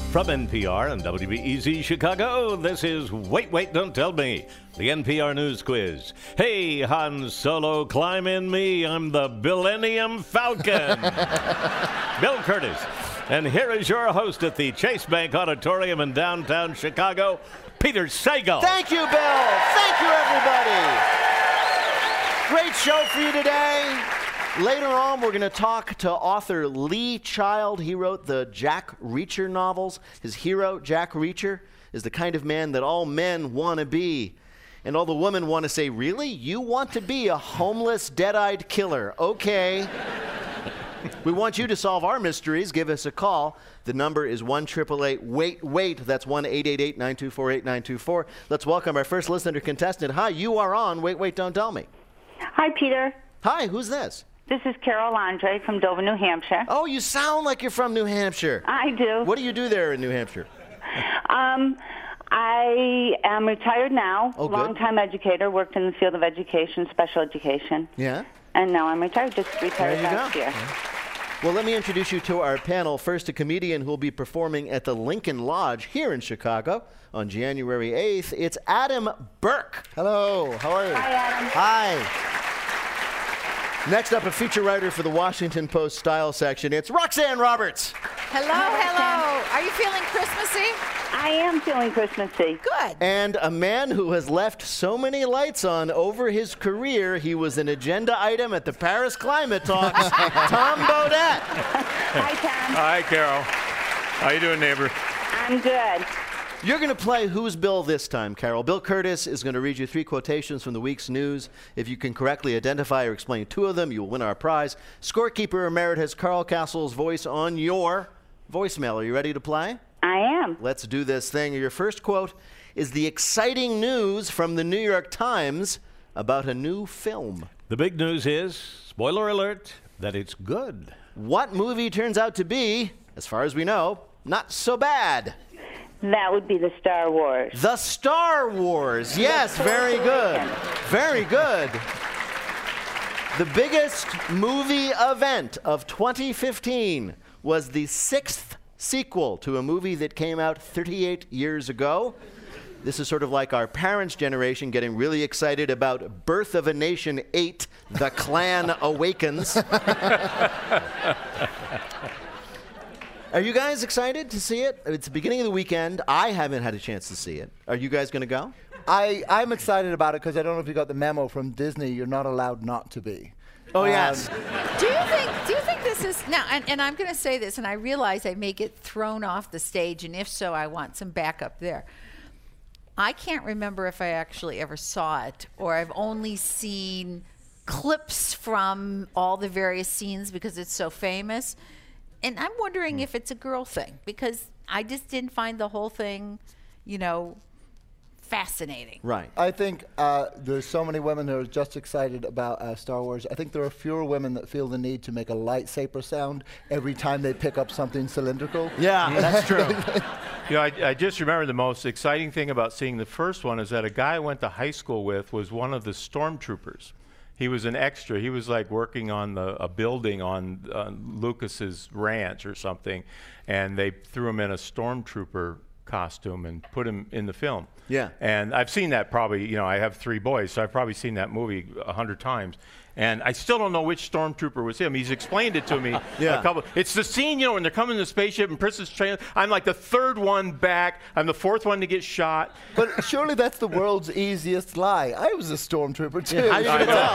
From NPR and WBEZ Chicago, this is Wait, Wait, Don't Tell Me, the NPR News Quiz. Hey, Han Solo, climb in me. I'm the Millennium Falcon. Bill Curtis. And here is your host at the Chase Bank Auditorium in downtown Chicago, Peter Sagal. Thank you, Bill. Thank you, everybody. Great show for you today. Later on, we're going to talk to author Lee Child. He wrote the Jack Reacher novels. His hero, Jack Reacher, is the kind of man that all men want to be. And all the women want to say, really? You want to be a homeless, dead-eyed killer? Okay. We want you to solve our mysteries. Give us a call. The number is 1-888-WAIT-WAIT. That's 1-888-924-8924. Let's welcome our first listener contestant. Hi, you are on Wait, Wait, Don't Tell Me. Hi, Peter. Hi, who's this? This is Carol Andre from Dover, New Hampshire. Oh, you sound like you're from New Hampshire. I do. What do you do there in New Hampshire? I am retired now. Oh, good. Long-time educator, worked in the field of education, special education. Yeah? And now I'm retired, just retired There you last go. year. Well, let me introduce you to our panel. First, a comedian who will be performing at the Lincoln Lodge here in Chicago on January 8th. It's Adam Burke. Hello, how are you? Hi, Adam. Hi. Next up, a feature writer for the Washington Post Style section. It's Roxanne Roberts. Hello, hello. Are you feeling Christmassy? I am feeling Christmassy. Good. And a man who has left so many lights on over his career, he was an agenda item at the Paris Climate Talks, Tom Bodett. Hi, Tom. Hi, Carol. How you doing, neighbor? I'm good. You're going to play Who's Bill this time, Carol. Bill Curtis is going to read you 3 quotations from the week's news. If you can correctly identify or explain 2 of them, you will win our prize. Scorekeeper Emeritus Carl Castle's voice on your voicemail. Are you ready to play? I am. Let's do this thing. Your first quote is the exciting news from the New York Times about a new film. The big news is, spoiler alert, that it's good. What movie turns out to be, as far as we know, not so bad? That would be the Star Wars. The Star Wars. Yes, very good. Very good. The biggest movie event of 2015 was the 6th sequel to a movie that came out 38 years ago. This is sort of like our parents' generation getting really excited about Birth of a Nation 8, The Klan Awakens. Are you guys excited to see it? It's the beginning of the weekend. I haven't had a chance to see it. Are you guys going to go? I'm excited about it because I don't know if you got the memo from Disney. You're not allowed not to be. Oh, yes. Do you think this is now? And I'm going to say this, and I realize I may get thrown off the stage, and if so, I want some backup there. I can't remember if I actually ever saw it, or I've only seen clips from all the various scenes because it's so famous. And I'm wondering if it's a girl thing, because I just didn't find the whole thing, fascinating. Right. I think there's so many women who are just excited about Star Wars. I think there are fewer women that feel the need to make a lightsaber sound every time they pick up something cylindrical. Yeah, that's true. I just remember the most exciting thing about seeing the first one is that a guy I went to high school with was one of the stormtroopers. He was an extra. He was like working on a building on Lucas's ranch or something, and they threw him in a stormtrooper costume and put him in the film. Yeah. And I've seen that probably, I have 3 boys, so I've probably seen that movie 100 times. And I still don't know which stormtrooper was him. He's explained it to me Yeah. a couple. It's the scene, when they're coming in the spaceship and Princess Train. I'm like the 3rd one back. I'm the 4th one to get shot. But surely that's the world's easiest lie. I was a stormtrooper too. How are you going to tell?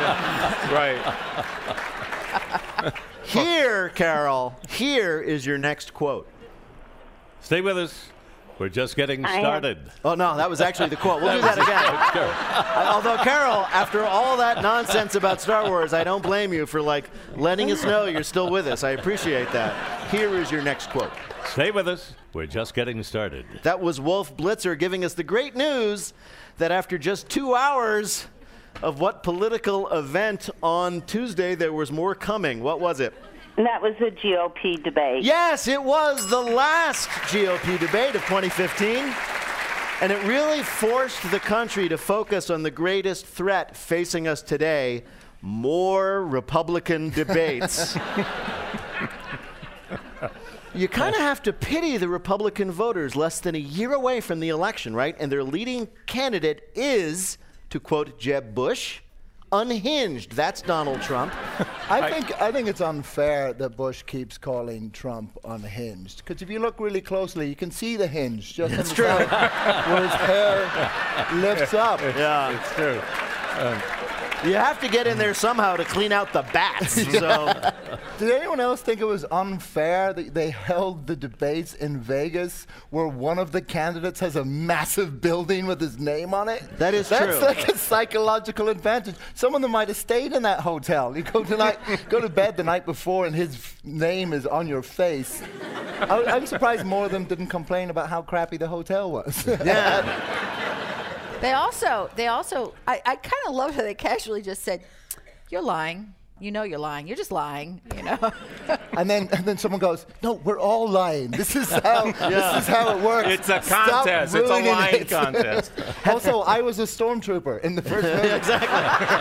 Right. Here, Carol, here is your next quote. Stay with us. We're just getting I am. started. Oh, no, that was actually the quote. We'll do that again. Although, Carol, after all that nonsense about Star Wars, I don't blame you for, letting us know you're still with us. I appreciate that. Here is your next quote. Stay with us. We're just getting started. That was Wolf Blitzer giving us the great news that after just 2 hours of what political event on Tuesday, there was more coming. What was it? That was the GOP debate. Yes, it was the last GOP debate of 2015. And it really forced the country to focus on the greatest threat facing us today, more Republican debates. You kind of have to pity the Republican voters less than a year away from the election, right? And their leading candidate is, to quote Jeb Bush, unhinged. That's Donald Trump. I think it's unfair that Bush keeps calling Trump unhinged. Because if you look really closely, you can see the hinge just on the side where his hair lifts up. Yeah, It's true. you have to get in there somehow to clean out the bats. So, Did anyone else think it was unfair that they held the debates in Vegas where one of the candidates has a massive building with his name on it? That is That's true. like a psychological advantage. Some of them might have stayed in that hotel. You go to bed the night before and his name is on your face. I'm surprised more of them didn't complain about how crappy the hotel was. yeah. They also, I kind of love how they casually just said, "You're lying. You know you're lying. You're just lying." You know. And then someone goes, "No, we're all lying. This is how it works. It's a Stop contest. It's a ruining lying it." contest. Also, I was a stormtrooper in the first minute. Exactly.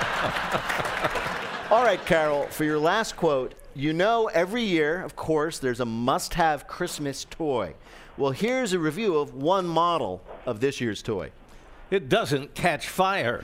All right, Carol, for your last quote, you know every year, of course, there's a must-have Christmas toy. Well, here's a review of one model of this year's toy. It doesn't catch fire.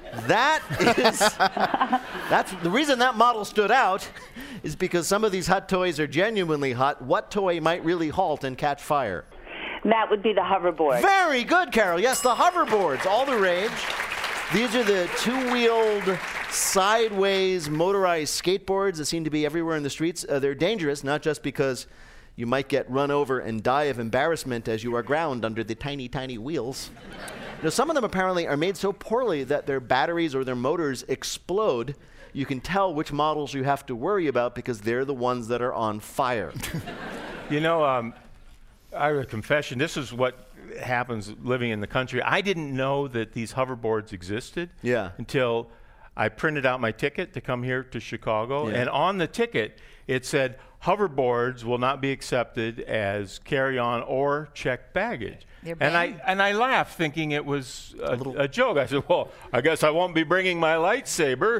That's the reason that model stood out is because some of these hot toys are genuinely hot. What toy might really halt and catch fire? That would be the hoverboard. Very good, Carol. Yes, the hoverboards, all the rage. These are the two-wheeled, sideways, motorized skateboards that seem to be everywhere in the streets. They're dangerous, not just because you might get run over and die of embarrassment as you are ground under the tiny, tiny wheels. Now, some of them apparently are made so poorly that their batteries or their motors explode. You can tell which models you have to worry about because they're the ones that are on fire. You know, I have a confession. This is what happens living in the country. I didn't know that these hoverboards existed until I printed out my ticket to come here to Chicago. Yeah. And on the ticket, it said, hoverboards will not be accepted as carry-on or checked baggage. They're And banned. I laughed thinking it was a joke. I said, well, I guess I won't be bringing my lightsaber.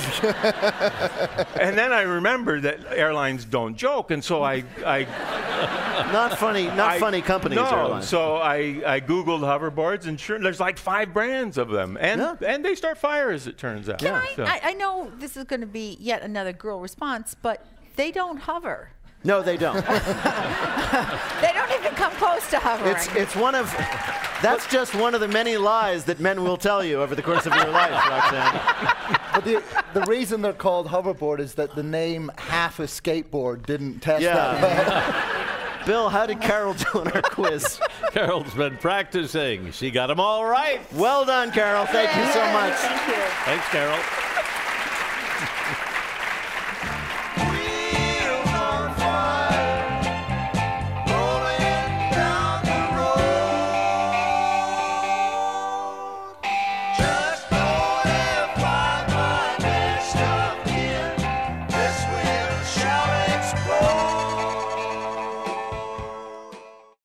And then I remembered that airlines don't joke. And so I Not funny companies, no, airlines. so I Googled hoverboards, and sure, there's like 5 brands of them. And they start fire, as it turns out. I know this is going to be yet another girl response, but they don't hover. No, they don't. They don't even come close to hovering. That's just one of the many lies that men will tell you over the course of your life, Roxanne. But the reason they're called hoverboard is that the name half a skateboard didn't test that well. Bill, how did Carol do on our quiz? Carol's been practicing. She got them all right. Well done, Carol. Thank you so much. Thank you. Thanks, Carol.